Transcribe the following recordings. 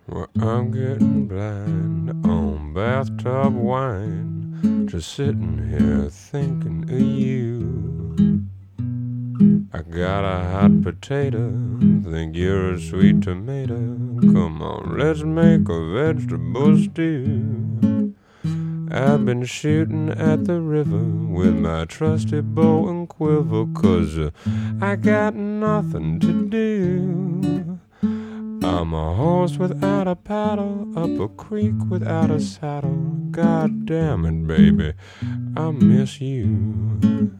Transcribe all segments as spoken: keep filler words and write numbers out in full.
Well, I'm getting blind on bathtub wine, just sitting here thinking of you. I got a hot potato, think you're a sweet tomato. Come on, let's make a vegetable stew. I've been shooting at the river with my trusty bow and quiver, 'cause uh, I got nothing to do. I'm a horse without a paddle, up a creek without a saddle. God damn it, baby, I miss you.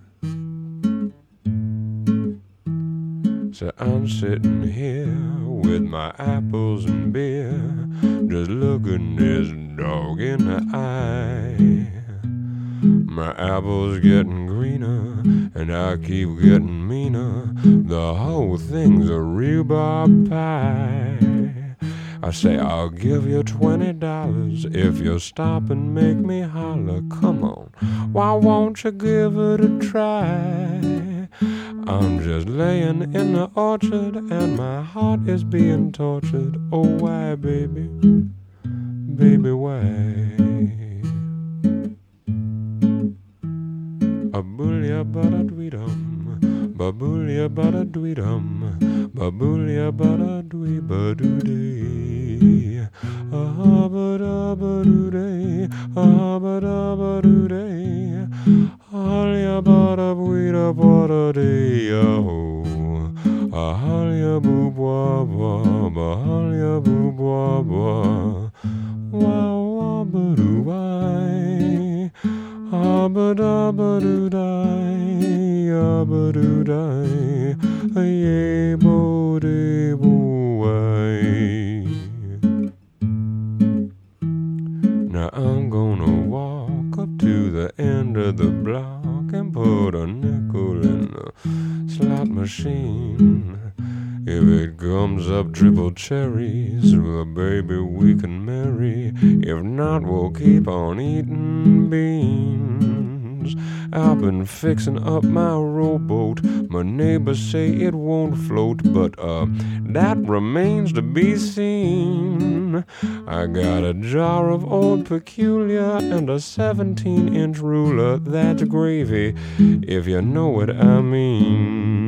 So I'm sitting here with my apples and beer, just looking this dog in the eye. My apples getting greener, and I keep getting meaner. The whole thing's a rhubarb pie. I say I'll give you twenty dollars if you'll stop and make me holler. Come on, why won't you give it a try? I'm just laying in the orchard and my heart is being tortured. Oh, why, baby, baby, why? A bullia bada dweedum, babulia bada dweedum, babulia bada dwee badoo-day. Ah bada badoo-day, ah bada badoo-day, halia bada bweeda bada day, oh, ah halia boo bwa bwa, ba halia boo bwa bwa, wow wow badoo why. Abba-dabba-doo-die, abba-doo-die, yay-bo-day-bo-why. Now I'm gonna walk up to the end of the block and put a nickel in the slot machine. If it comes up triple cherries, well, baby, we can marry. If not, we'll keep on eating beans. I've been fixing up my rowboat. My neighbors say it won't float, but uh, that remains to be seen. I got a jar of Old Peculiar and a seventeen-inch ruler. That's gravy, if you know what I mean.